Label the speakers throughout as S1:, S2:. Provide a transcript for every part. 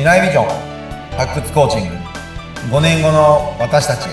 S1: 来ビジョン発掘コーチング5年後の私たちへ。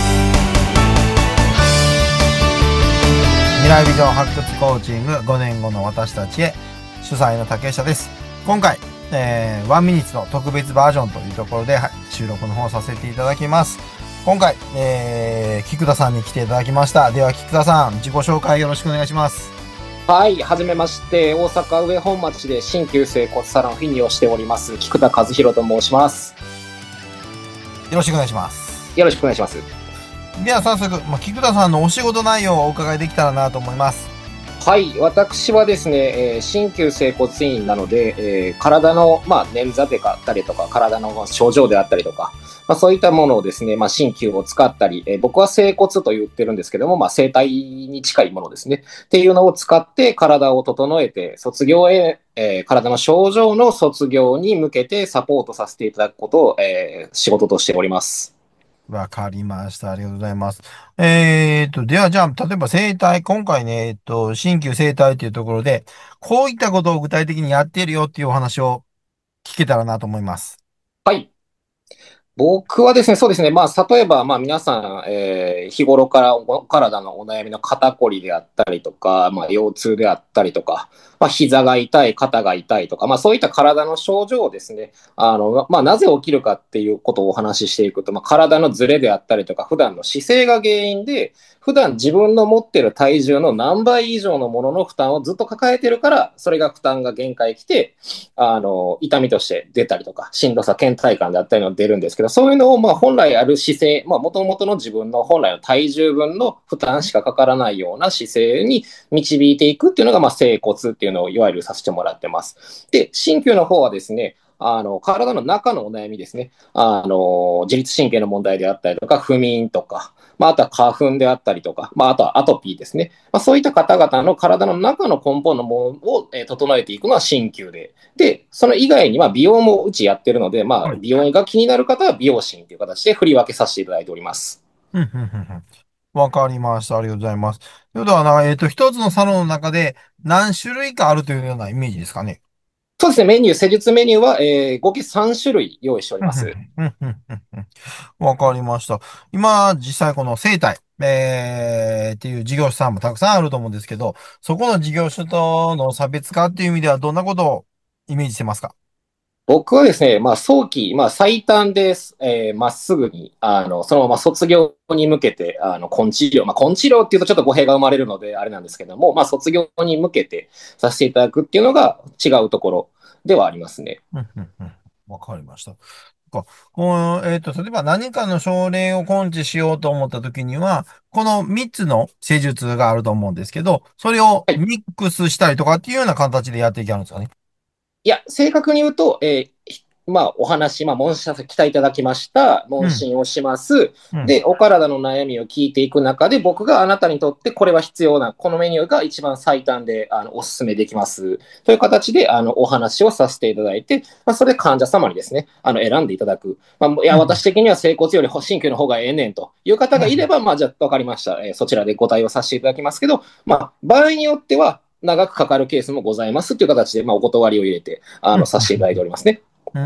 S1: 未来ビジョン発掘コーチング5年後の私たちへ、主催の竹下です。今回、ワンミニッツの特別バージョンというところで、収録の方させていただきます。今回、菊田さんに来ていただきました。では菊田さん、自己紹介よろしくお願いします。
S2: はい、はじめまして。大阪上本町で鍼灸整骨サロンフィニをしております菊田和弘と申します。
S1: よろしくお願いします。
S2: よろしくお願いします。
S1: では早速、菊田さんのお仕事内容をお伺いできたらなと思います。
S2: はい、私はですね、鍼灸整骨院なので、体の、捻挫であったりとか、体の症状であったりとか、そういったものをですね、鍼灸を使ったり、僕は整骨と言ってるんですけども、整体に近いものですね。っていうのを使って体を整えて、卒業へ、体の症状の卒業に向けてサポートさせていただくことを、仕事としております。
S1: わかりました。ありがとうございます。では、じゃあ、例えば生体、今回ね、鍼灸生体というところで、こういったことを具体的にやっているよっていうお話を聞けたらなと思います。
S2: はい。僕はですね、そうですね、例えば、皆さん、日頃からお体のお悩みの肩こりであったりとか、腰痛であったりとか、膝が痛い、肩が痛いとか、そういった体の症状をですね、なぜ起きるかっていうことをお話ししていくと、体のズレであったりとか、普段の姿勢が原因で、普段自分の持っている体重の何倍以上のものの負担をずっと抱えてるから、それが負担が限界来て、痛みとして出たりとか、しんどさ、倦怠感であったりの出るんですけど、そういうのを、本来ある姿勢、もともとの自分の本来の体重分の負担しかかからないような姿勢に導いていくっていうのが、整骨っていうのをいわゆるさせてもらってます。で、鍼灸の方はですね、体の中のお悩みですね。自律神経の問題であったりとか、不眠とか、あとは花粉であったりとか、あとはアトピーですね。そういった方々の体の中の根本のものを、整えていくのは鍼灸で、その以外に美容もうちやってるので、
S1: はい。
S2: 美容が気になる方は美容鍼という形で振り分けさせていただいております。
S1: うん、うん、うん、うん。わかりました。ありがとうございます。ということは一つのサロンの中で何種類かあるというようなイメージですかね。
S2: そうですね、施術メニューは、合計3種類用意しており
S1: うん、う
S2: ます。
S1: ん、うん、うん、うんうん。わかりました。今、実際この生態、っていう事業者さんもたくさんあると思うんですけど、そこの事業所との差別化っていう意味ではどんなことをイメージしてますか？
S2: 僕はですね、早期、最短で、まっすぐに、そのまま卒業に向けて、根治療、根治療っていうとちょっと語弊が生まれるので、あれなんですけども、卒業に向けてさせていただくっていうのが違うところではありますね。
S1: うん、うん、うん。わかりました。例えば何かの症例を根治しようと思った時には、この3つの施術があると思うんですけど、それを
S2: はい。
S1: ミックスしたりとかっていうような形でやっていけるんですかね。
S2: いや、正確に言うと、お話、問診させていただきました。
S1: うん、
S2: 問診をします。
S1: うん、
S2: で、お体の悩みを聞いていく中で、僕があなたにとってこれは必要な、このメニューが一番最短で、お勧めできます。という形で、お話をさせていただいて、それで患者様にですね、選んでいただく。いや、
S1: うん、
S2: 私的には整骨より鍼灸の方がええねんという方
S1: うん、
S2: がいれば、じゃあ、わかりました。そちらでご対応させていただきますけど、場合によっては、長くかかるケースもございますという形で、お断りを入れて、
S1: うん、
S2: させていただいておりますね。
S1: うん。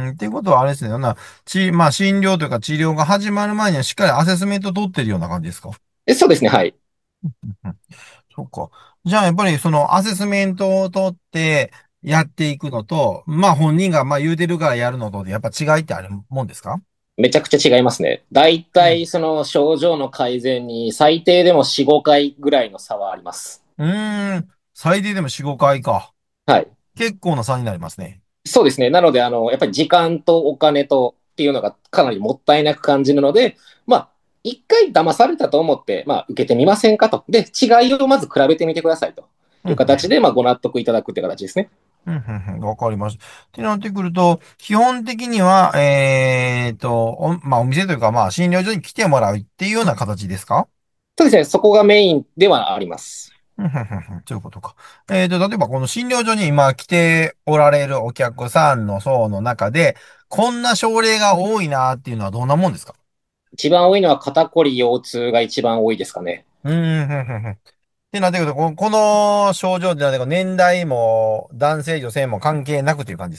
S1: っていうことはあれですね。診療というか治療が始まる前にはしっかりアセスメント取ってるような感じですか？
S2: そうですね、はい。
S1: うん、そっか。じゃあ、やっぱりそのアセスメントを取ってやっていくのと、本人が言うてるからやるのとで、やっぱ違いってあるもんですか？
S2: めちゃくちゃ違いますね。だい
S1: うん。
S2: たいその症状の改善に最低でも4、5回ぐらいの差はあります。
S1: うーん。最低でも4、5回か。
S2: はい。
S1: 結構な差になりますね。
S2: そうですね。なので、やっぱり時間とお金とっていうのがかなりもったいなく感じるので、一回騙されたと思って、受けてみませんかと。で、違いをまず比べてみてくださいと
S1: うん、
S2: いう形で、ご納得いただくって形ですね。
S1: うん、うん、うん、わかりました。ってなってくると、基本的には、お店というか、診療所に来てもらうっていうような形ですか？
S2: そうですね。そこがメインではあります。
S1: うん、うん、うん、うん、そういうことか。例えばこの診療所に今来ておられるお客さんの層の中で、こんな症例が多いなっていうのはどんなもんですか？
S2: 一番多いのは肩こり腰痛が一番多いですかね。
S1: うん、うん、うん、うん。ってなってくると、この症状ってなんか年代も男性女性も関係なくという感じですか？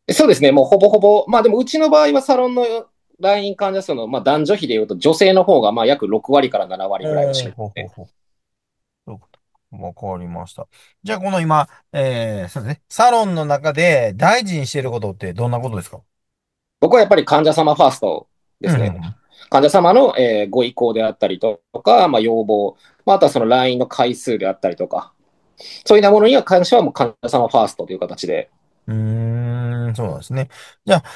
S2: そうですね、もうほぼほぼ、まあでもうちの場合はサロンの来院患者数の、まあ、男女比でいうと女性の方がまあ約6割から7割ぐらいを占
S1: おー、
S2: めてて、
S1: ほうほうほう。そういうこと。わかりました。じゃあ、この今、そうですね。サロンの中で大事にしていることってどんなことですか？
S2: 僕はやっぱり患者様ファーストで
S1: うん、う
S2: すね。
S1: ん、
S2: 患者様の、ご意向であったりとか、まあ、要望、まあ、あとはその来院の回数であったりとか、そういったものには関してはもう患者様ファーストという形で。
S1: うん。そうなんですね。じゃあ、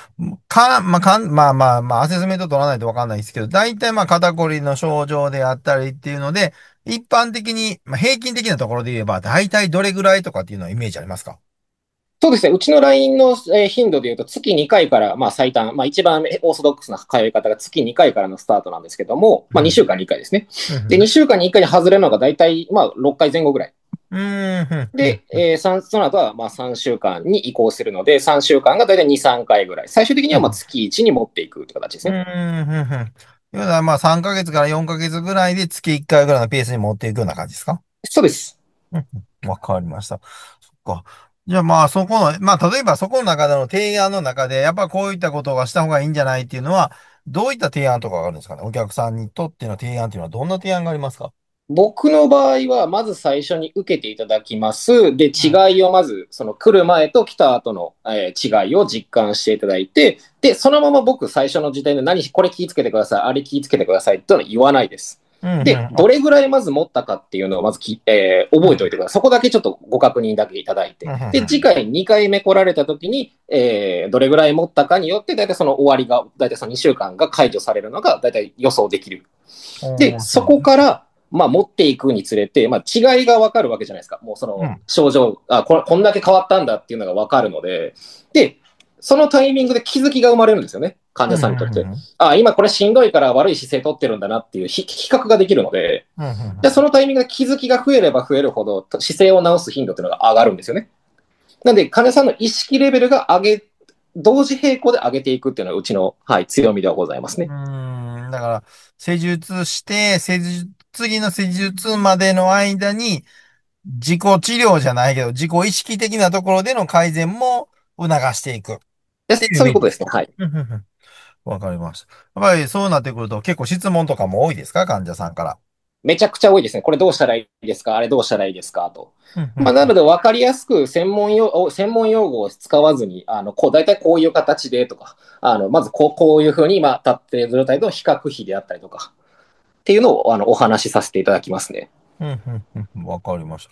S1: アセスメント取らないとわかんないですけど、大体肩こりの症状であったりっていうので、一般的に、平均的なところで言えば、大体どれぐらいとかっていうのはイメージありますか？
S2: そうですね。うちの LINE の頻度で言うと月2回から、まあ最短、まあ一番オーソドックスな通い方が月2回からのスタートなんですけども、まあ
S1: うん。
S2: 2週間に1回ですね。で、
S1: うん。
S2: 2週間に1回に外れるのが大体、まあ6回前後ぐらい。
S1: うん。うん。うん。
S2: で、その後はまあ3週間に移行するので、3週間が大体2、3回ぐらい。最終的にはまあ
S1: うん。
S2: 月1に持っていくという形です
S1: うん。
S2: ね。
S1: うん。いうのは、3ヶ月から4ヶ月ぐらいで月1回ぐらいのペースに持っていくような感じですか？
S2: そうです。
S1: うん。わかりました。そっか。じゃあそこの、例えばそこの中での提案の中で、やっぱこういったことがした方がいいんじゃないっていうのは、どういった提案とかがあるんですかね？お客さんにとっての提案っていうのはどんな提案がありますか？
S2: 僕の場合は、まず最初に受けていただきます。で、違
S1: うん。
S2: いをまず、その来る前と来た後の、違いを実感していただいて、で、そのまま僕最初の時点でこれ気をつけてください、あれ気をつけてくださいっていうのは言わないです。
S1: うん。うん。
S2: で、どれぐらいまず持ったかっていうのをまず覚えておいてください。そこだけちょっとご確認だけいただいて。
S1: うん。
S2: で、次回2回目来られた時に、どれぐらい持ったかによって、だいたいその終わりが、だいたいその2週間が解除されるのが、だいたい予想できる。で、そ
S1: おー、そうなんですね。
S2: こから、まあ、持っていくにつれて、まあ、違いがわかるわけじゃないですか。もうその
S1: うん。
S2: 症状、こんだけ変わったんだっていうのがわかるので、で、そのタイミングで気づきが生まれるんですよね。患者
S1: うん。
S2: さんにとって。
S1: うん。
S2: 今これしんどいから悪い姿勢取ってるんだなっていう比較ができるので、
S1: うん。う
S2: で、そ
S1: ん。
S2: のタイミングで気づきが増えれば増えるほど姿勢を直す頻度っていうのが上がるんですよね。なんで、患者さんの意識レベルが同時並行で上げていくっていうのはうちの、はい、強みではございますね。
S1: だから、施術して、次の施術までの間に、自己治療じゃないけど、自己意識的なところでの改善も促していくっていうイメージですか？
S2: そういうことですね。はい。
S1: うんうんうん。わかりました。やっぱりそうなってくると結構質問とかも多いですか？患者さんから。
S2: めちゃくちゃ多いですね。これどうしたらいいですか、あれどうしたらいいですかと。
S1: うんう
S2: まあ、なの
S1: ん
S2: で分かりやすく専門用語を使わずに、大体こういう形でとか、まずこういうふうに今立っている状態と比較比であったりとか、っていうのをお話しさせていただきますね。
S1: うんうんうんうん。わかりました。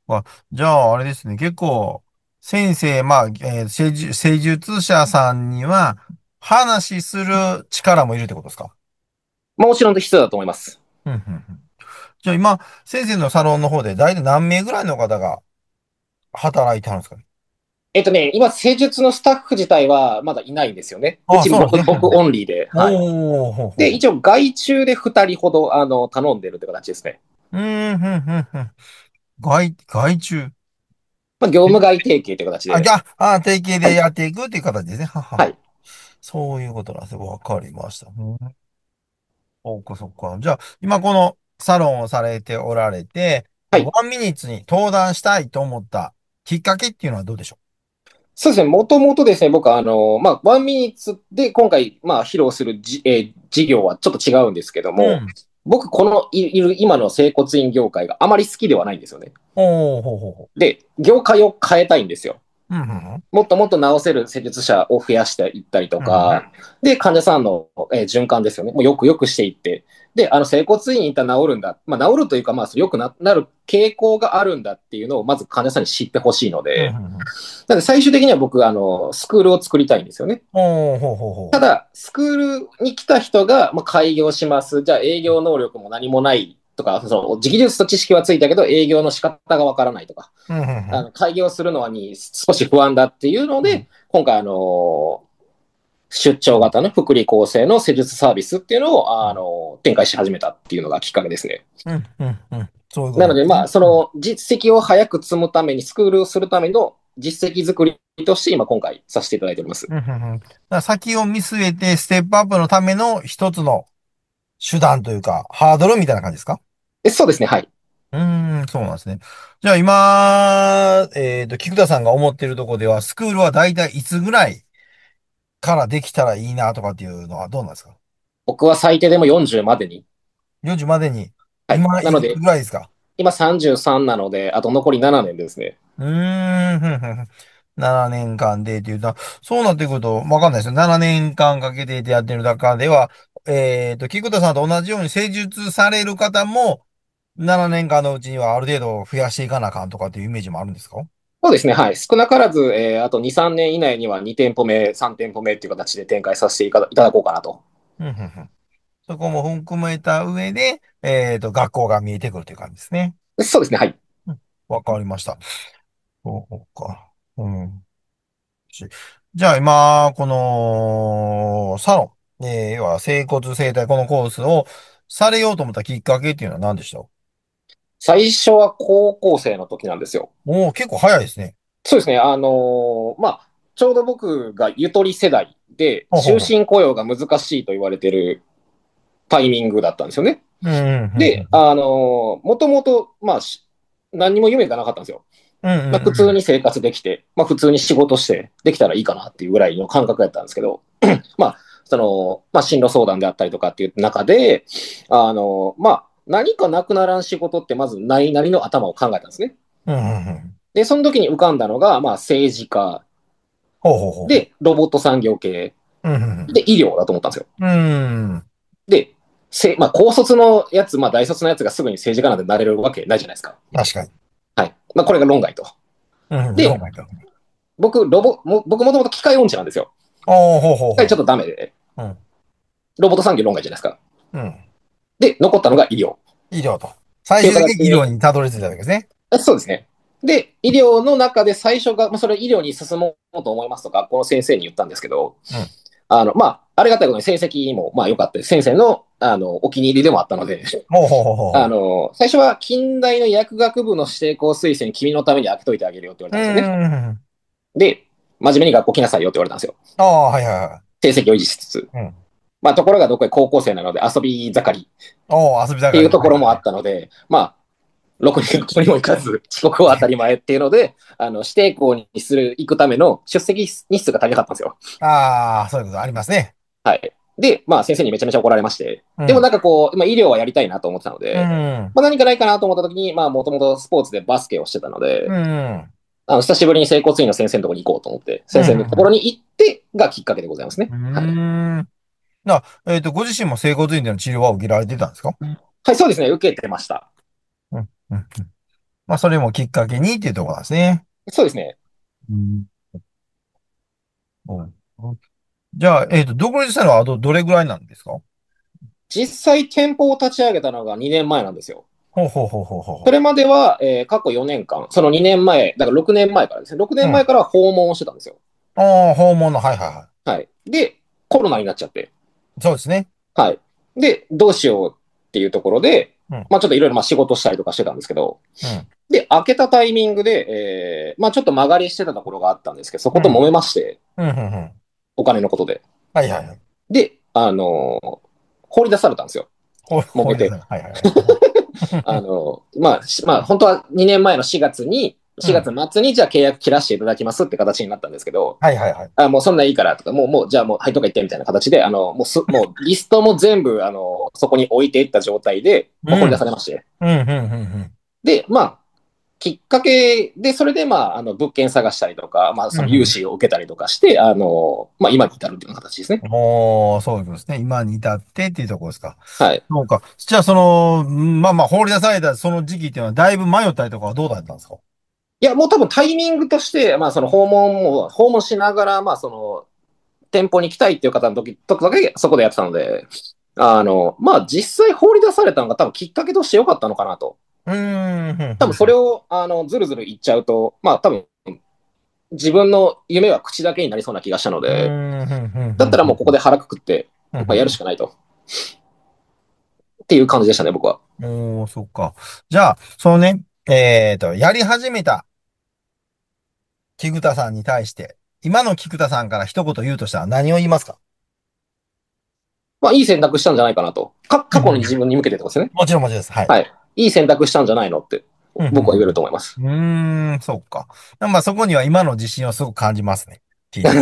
S1: じゃあ、あれですね。結構、先生、施術者さんには、話する力もいるってことですか？
S2: まあ、もちろん必要だと思います。
S1: うんうんうん。じゃあ今、先生のサロンの方で大体何名ぐらいの方が働いてはるんですかね？
S2: 今、施術のスタッフ自体はまだいないんですよね。う
S1: ああ、
S2: ち
S1: そうなんですね。
S2: 僕オンリーで。はい。
S1: おー、ほうほう
S2: で、
S1: ほ
S2: 一応外注で2人ほど、頼んでるって形ですね。
S1: う。うん。外注。
S2: まあ、業
S1: え
S2: 務外提携という形で。
S1: 定型
S2: はい。
S1: でやっていくっていう形ですね。ははは。
S2: はい。
S1: そういうことなんですね。わかりました。そうか、そうか。じゃあ、今このサロンをされておられて、
S2: はい。
S1: ワンミニッツに登壇したいと思ったきっかけっていうのはどうでしょ
S2: そうですね。もともとですね、僕はまあ、ワンミニッツで今回、まあ、披露する事業はちょっと違うんですけども、
S1: う？うん。
S2: 僕、このいる今の整骨院業界があまり好きではないんですよね。
S1: おー、ほうほうほ
S2: で、業界を変えたいんですよ。
S1: う。うん、うん、
S2: もっともっと治せる施術者を増やしていったりと
S1: うん。
S2: か、で、患者さんの、循環ですよね。もうよくよくしていって、で、整骨院に行ったら治るんだ。まあ、治るというか、まあ、よくなる傾向があるんだっていうのを、まず患者さんに知ってほしいの
S1: うん、
S2: で、
S1: うん、うん。
S2: なので最終的には僕、スクールを作りたいんですよね。
S1: おー、ほうほうほ
S2: ただ、スクールに来た人が、まあ、開業します。じゃあ営業能力も何もないとか、その、技術と知識はついたけど、営業の仕方がわからないとか、
S1: う。うん、うん、
S2: 開業するのに少し不安だっていうの
S1: うん。
S2: で、今回、出張型の福利厚生の施術サービスっていうのを、展開し始めたっていうのがきっかけですね。
S1: うん、うん、うん。そういうこ
S2: なので、
S1: とですね。
S2: まあ、その実績を早く積むために、スクールをするための実績作りとして今回させていただいております。
S1: うん、うん、うん。だから先を見据えて、ステップアップのための一つの手段というか、ハードルみたいな感じですか？
S2: そうですね、はい。
S1: そうなんですね。じゃあ今、菊田さんが思っているところでは、スクールはだいたいいつぐらいからできたらいいなとかっていうのはどうなんですか？
S2: 僕は最低でも40までに。
S1: 40 までに、
S2: はい。
S1: 今いくつ
S2: なので、
S1: ぐらいですか？
S2: 今33なので、あと残り7年ですね。
S1: うーん、ふんふんふん7年間でっていうと、そうなってくると、わかんないですよ。7年間かけてやってる中では、菊田さんと同じように施術される方も、7年間のうちにはある程度増やしていかなあかんとかっていうイメージもあるんですか？
S2: そうですね。はい。少なからず、あと2、3年以内には2店舗目、3店舗目っていう形で展開させていただこうかなと。
S1: うんふんふんそこも含めた上で、学校が見えてくるという感じですね。
S2: そうですね。はい。
S1: うんわかりました。そうか。うん。じゃあ今、この、サロン、要は整骨整体、このコースをされようと思ったきっかけっていうのは何でした？
S2: 最初は高校生の時なんですよ。
S1: おおー、結構早いですね。
S2: そうですね。まあ、ちょうど僕がゆとり世代で、終
S1: ほうほうほ
S2: 身雇用が難しいと言われてるタイミングだったんですよね。
S1: う。うん、うん、うん、
S2: で、もともと、まあ、何にも夢がなかったんですよ。
S1: うん、う
S2: まあ、普通
S1: ん、
S2: に生活できて、まあ、普通に仕事してできたらいいかなっていうぐらいの感覚やったんですけど、まあ、まあ、進路相談であったりとかっていう中で、まあ、何かなくならん仕事ってまずないなりの頭を考えたんですね。
S1: うん、うん、うん。
S2: で、その時に浮かんだのが、まあ、政治家、
S1: ほうほうほうほ
S2: で、ロボット産業系、
S1: う。うん、
S2: で、医療だと思ったんですよ。
S1: うん、うん。うん
S2: で、まあ、高卒のやつ、まあ、大卒のやつがすぐに政治家なんてなれるわけないじゃないですか。
S1: 確かに。
S2: はい。まあ、これが論外と。
S1: うん、論
S2: で、
S1: 外か。
S2: 僕もともと機械音痴なんですよ。
S1: おー、ほうほうほ
S2: 機械ちょっとダメで、
S1: う。うん、
S2: ロボット産業論外じゃないですか。
S1: うん。
S2: で、残ったのが医療。っ
S1: 医療と。最
S2: ていう
S1: 終的に医療
S2: 形で、
S1: にたどり着いたわけですね。
S2: そうですね。で、医療の中で最初が、まあ、それ医療に進もうと思いますと学校の先生に言ったんですけど、
S1: うん。
S2: まあ、ありがたいことに成績も、まあ、良かったです。先生の、お気に入りでもあったので、
S1: ほうほうほうほうほ
S2: 最初は近代の薬学部の指定校推薦、君のために開けといてあげるよって言われ
S1: う。う
S2: たんですよね。
S1: ん。
S2: で、真面目に学校来なさいよって言われたんですよ。
S1: ああ、はいはいはい。
S2: 成績を維持しつつ。
S1: うん。
S2: まあ、ところがどこへ高校生なので遊び盛り
S1: おー、遊び
S2: っていう
S1: 盛り。
S2: ところもあっ
S1: はいはいはい。
S2: たので、まあ、ろくに学校にも行かず、遅刻は当たり前っていうので、指定校に行くための出席日数が足りなかったんですよ。
S1: ああ、そういうことありますね。
S2: はい。で、まあ、先生にめちゃめちゃ怒られまして、でも
S1: うん。
S2: なんかこう、まあ、医療はやりたいなと思ってたの
S1: う
S2: で、
S1: ん。
S2: まあ、何かないかなと思った時に、まあ、もともとスポーツでバスケをしてたの
S1: う
S2: で、
S1: ん。
S2: 久しぶりに整骨院の先生のところに行こうと思って、
S1: うん。
S2: 先生のところに行ってがきっかけでございますね。
S1: う
S2: はい。
S1: ん。ご自身も整骨院での治療は受けられてたんですか？
S2: はい、そうですね。受けてました。
S1: うん。うん。まあ、それもきっかけにっていうところなんですね。
S2: そうですね。
S1: うん。うんじゃあ、独立したのはどれぐらいなんですか？
S2: 実際店舗を立ち上げたのが2年前なんですよ。
S1: ほうほうほうほうほうほ
S2: それまでは、過去4年間、その2年前、だから6年前からですね。6
S1: う。うん。
S2: 年前から訪問をしてたんですよ。
S1: ああ、訪問の、はいはいは
S2: はい。で、コロナになっちゃって。
S1: い。そうですね。
S2: はい。で、どうしようっていうところで、
S1: うん。
S2: まあちょっといろいろまあ仕事したりとかしてたんですけど、
S1: うん。
S2: で、開けたタイミングで、まあちょっと曲がりしてたところがあったんですけど、そこと揉
S1: うん。
S2: めまして、
S1: うん。うん。うん。
S2: お金のことで。
S1: はいはいはい。
S2: で、放り出されたんですよ。揉めて。
S1: 放り出さない。はいはいはい。
S2: まあ、本当は2年前の4月に、4
S1: うん。
S2: 月末にじゃあ契約切らしていただきますって形になったんですけど、
S1: はいはいはい。
S2: もうそんないいからとか、じゃあもう、はいとか言ってみたいな形で、もうリストも全部、そこに置いていった状態で、まあ、放り出さ
S1: うん。
S2: れまして。
S1: うん。うん。うん。
S2: で、まあ、きっかけで、それで、まあ、物件探したりとか、まあ、その融
S1: うん。
S2: 資を受けたりとかして、まあ、今に至るっていうような形ですね。
S1: おー、そういうことですね。今に至ってっていうところですか。
S2: はい。
S1: そうか。じゃあ、まあまあ、放り出されたその時期っていうのは、だいぶ迷ったりとかはどうだったんですか？
S2: いや、もう多分タイミングとして、まあ、その訪問しながら、まあ、店舗に行きたいっていう方の時だけそこでやってたので、まあ、実際放り出されたのが多分きっかけとして良かったのかなと。
S1: うーん、ふんふ
S2: 多分
S1: んふん。
S2: それを、ずるずる言っちゃうと、まあ、多分自分の夢は口だけになりそうな気がしたの
S1: う
S2: で、
S1: ーん、ふんふんふ
S2: だった
S1: んふん。
S2: らもうここで腹くくって、まあ、やるし
S1: ふんふん
S2: かないと。っていう感じでしたね、僕は。
S1: ふんおー、そっか。じゃあ、やり始めた菊田さんに対して、今の菊田さんから一言言うとしたら何を言いますか？
S2: まあ、いい選択したんじゃないかなと。過去に
S1: うんうん
S2: 自分に向けてってことですね。
S1: もちろんもちろんです。はい。
S2: はい。いい選択したんじゃないのって、
S1: うんう
S2: 僕は言える
S1: ん
S2: と思います。
S1: うんうーん、そっか。まあそこには今の自信をすごく感じますね。 聞いて。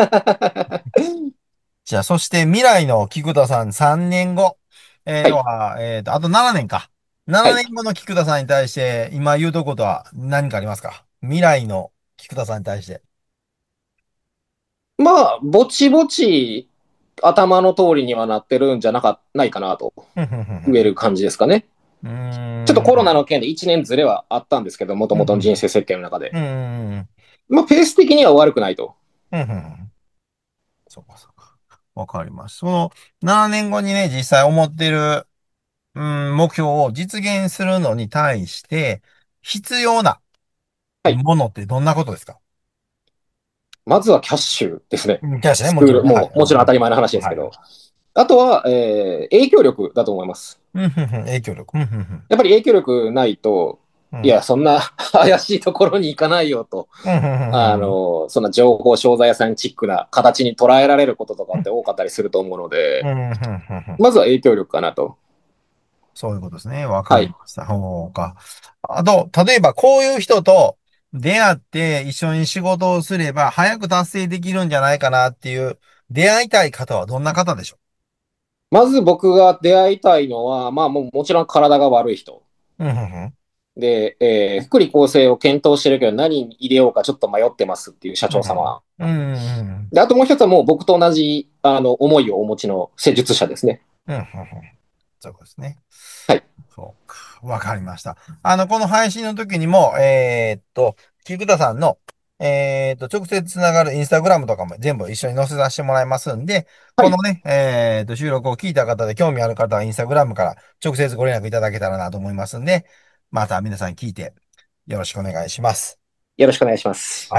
S1: じゃあ、そして未来の菊田さん3年後。
S2: はい。
S1: 要は、あと7年か。7
S2: はい。
S1: 年後の菊田さんに対して、今言うとことは何かありますか？未来の菊田さんに対して。
S2: まあ、ぼちぼち頭の通りにはなってるんじゃないかなと
S1: ふんふんふんふん
S2: 言える感じですかね。
S1: うー
S2: ちょっとコロナ
S1: ん。
S2: の件で1年ずれはあったんですけど、もと
S1: ふんふんふん。
S2: もとの人生設計の中で。
S1: うーん。
S2: まあ、ペース的には悪くないと。
S1: ふんふんふん。そうか、そうか。わかります。その、7年後にね、実際思ってる、目標を実現するのに対して、必要な
S2: はい。
S1: ものってどんなことですか？
S2: まずはキャッシュですね。
S1: キャッシュね、
S2: スクール、
S1: もちろんね。はい。
S2: もちろん当たり前の話です
S1: はい。
S2: けど。あとは、影響力だと思います。
S1: うん、ふんふん、影響力。うん、ふんふん。
S2: やっぱり影響力ないと、
S1: うん、
S2: いや、そんな怪しいところに行かないよと、
S1: うん、ふんふんふん。
S2: そんな情報商材屋さんチックな形に捉えられることとかって多かったりすると思うので、
S1: うん、ふんふんふん。
S2: まずは影響力かなと。
S1: そういうことですね。わか
S2: はい。
S1: りました。ほうか。あと、例えばこういう人と出会って一緒に仕事をすれば早く達成できるんじゃないかなっていう出会いたい方はどんな方でしょ
S2: まず僕が出会いたいのは、まあもちろん体が悪い人。
S1: う？うん、ふんふん。
S2: で、福利厚生を検討してるけど何に入れようかちょっと迷ってますっていう社
S1: うん、ふん。
S2: 長様。
S1: うん、うん、
S2: で、あともう一つはもう僕と同じ、思いをお持ちの施術者ですね。
S1: うん、ふんふん。そういうことですね。
S2: はい。
S1: そうか。わかりました。この配信の時にも、菊田さんの、直接つながるインスタグラムとかも全部一緒に載せさせてもらいますんで、
S2: はい。
S1: このね、収録を聞いた方で興味ある方はインスタグラムから直接ご連絡いただけたらなと思いますんで、また皆さん聞いてよろしくお願いします。
S2: よろしくお願いします。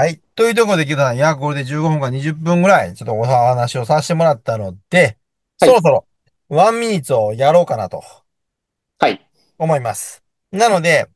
S1: はい。というところで、菊田さん、約これで15分か20分ぐらい、ちょっとお話をさせてもらったので、
S2: はい。
S1: そろそろ、ワンミニッツをやろうかなと。
S2: はい。
S1: 思います。なので、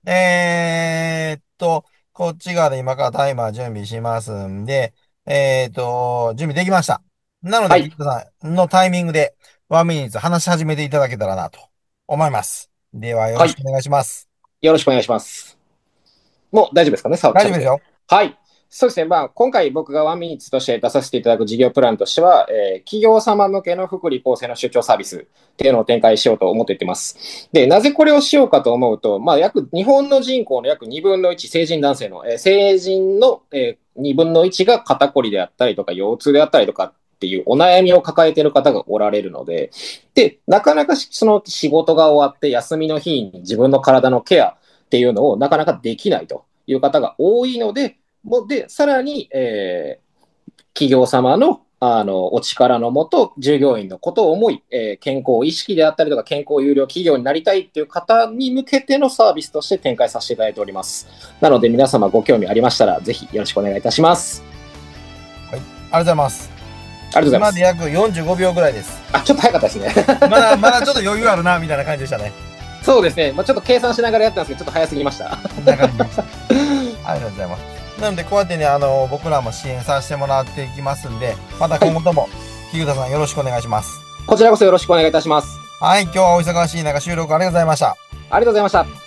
S1: こっち側で今からタイマー準備しますんで、準備できました。なので、キ
S2: はい。
S1: ッドさんのタイミングでワンミニッツ話し始めていただけたらなと思います。では、よろ
S2: はい。
S1: しくお願いします。
S2: よろしくお願いします。もう大丈夫ですかね、ちゃんとで。
S1: 大丈夫ですよ。
S2: はい。そうですね。まあ、今回僕がワンミニッツとして出させていただく事業プランとしては、企業様向けの福利厚生の出張サービスっていうのを展開しようと思っていってます。で、なぜこれをしようかと思うと、まあ、日本の人口の約2分の1、成人男性の、成人の、2分の1が肩こりであったりとか、腰痛であったりとかっていうお悩みを抱えている方がおられるので、で、なかなかその仕事が終わって休みの日に自分の体のケアっていうのをなかなかできないという方が多いので、さらに、企業様のお力のもと、従業員のことを思い、健康意識であったりとか、健康有料企業になりたいっていう方に向けてのサービスとして展開させていただいております。なので、皆様ご興味ありましたら、ぜひよろしくお願いいたします。
S1: はい。ありがとうございます。
S2: ありがとうございます。
S1: 今で約45秒ぐらいです。
S2: あ、ちょっと早かったですね。
S1: まだちょっと余裕あるな、みたいな感じでしたね。
S2: そうですね。まあ、ちょっと計算しながらやったんですけど、ちょっと早すぎました。
S1: こんな感じでした。ありがとうございます。なので、こうやってね、僕らも支援させてもらっていきますんで、また
S2: はい。
S1: 今後とも、菊田さんよろしくお願いします。
S2: こちらこそよろしくお願いいたします。
S1: はい、今日はお忙しい中収録ありがとうございました。
S2: ありがとうございました。